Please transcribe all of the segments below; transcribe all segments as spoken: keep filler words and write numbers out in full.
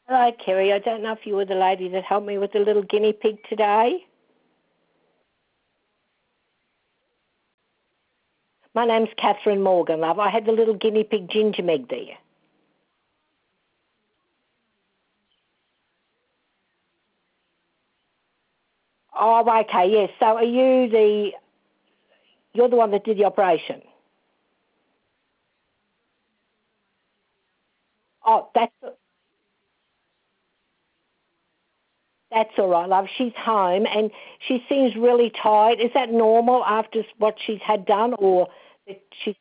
Hello, Kerry. I don't know if you were the lady that helped me with the little guinea pig today. My name's Catherine Morgan, love. I had the little guinea pig Ginger Meg there. Oh, okay, yes. So are you the... You're the one that did the operation? Oh, that's... That's all right, love. She's home and she seems really tired. Is that normal after what she's had done, or that she's...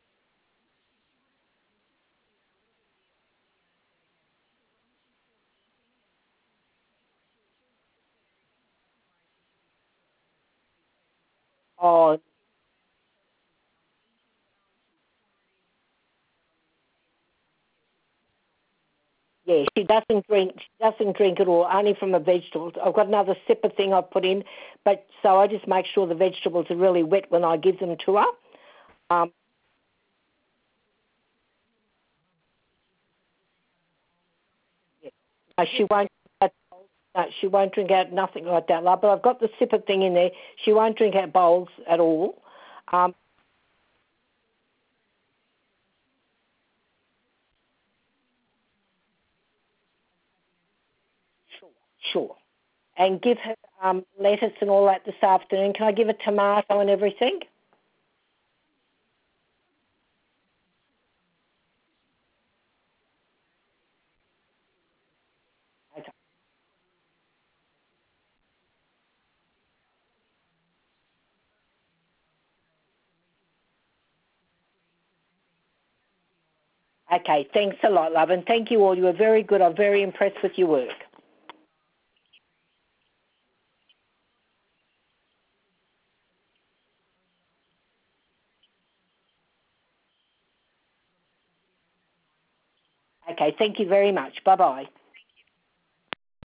Oh, yeah, she doesn't drink. She doesn't drink at all, only from the vegetables. I've got another sipper thing I've put in, but so I just make sure the vegetables are really wet when I give them to her. Um, yeah. No, she won't. No, she won't drink out nothing like that, love. But I've got the sipper thing in there. She won't drink out bowls at all. Um, sure. And give her um, lettuce and all that this afternoon. Can I give her tomato and everything? Okay. Okay. Thanks a lot, love, and thank you all. You were very good. I'm very impressed with your work. Okay. Thank you very much. Bye bye.